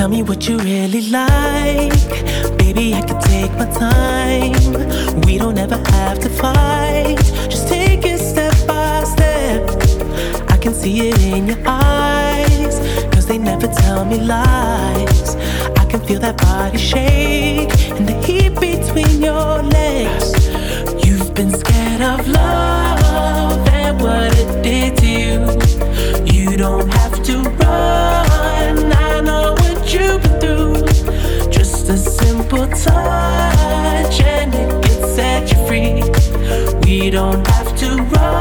Tell me what you really like. Baby, I can take my time. We don't ever have to fight. Just take it step by step. I can see it in your eyes, 'cause they never tell me lies. I can feel that body shake and the heat between your legs. You've been scared of love and what it did to you. You don't have to run, I know what you've been through. Just a simple touch and it can set you free. We don't have to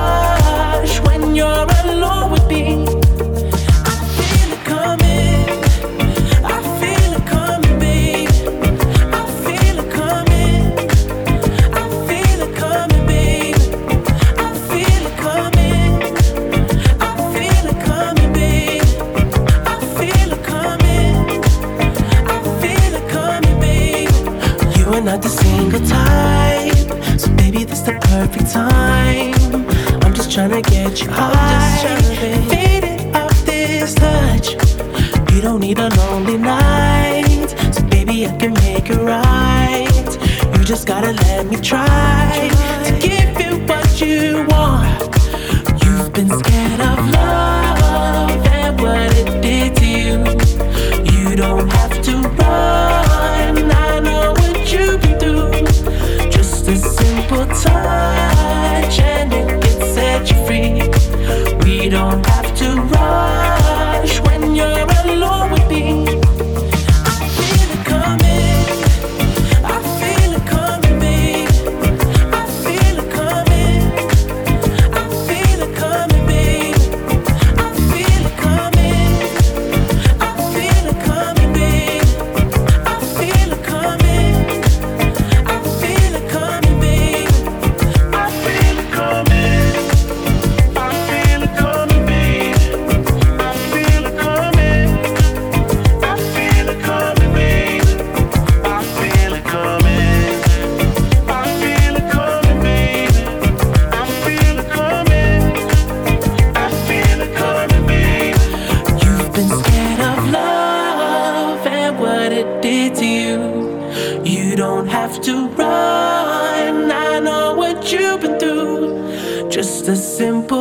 rush when you're alone with me. I feel it coming, I feel it coming, babe. I feel it coming, I feel it coming, babe. I feel it coming, I feel it coming, babe. I feel it coming, I feel it coming, babe. You are not the single type, so baby, this the perfect time. I'm just tryna get you high, faded off this touch. You don't need a lonely night, so baby, I can make it right. You just gotta let me try to give you what you want. You've been scared of love and what it did to you. You don't have to run, I know what you've been through. Just a simple touch and it can set you free. We don't have to rush when you're alone with me. I feel it coming, I feel it coming, babe. I feel it coming, I feel it coming, babe. I feel it coming, I feel it coming, babe. I feel it coming, I feel it coming, babe. I feel it coming, I feel it coming, babe. I feel it coming, I feel it coming, babe. I feel it coming, I feel it coming, babe. I feel it coming, I feel it coming, babe. You've been scared of love and what it did to you. You don't have to run, I know what you've been through. Just a simple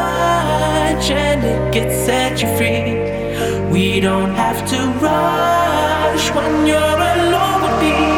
touch and it can set you free. We don't have to rush when you're alone with me.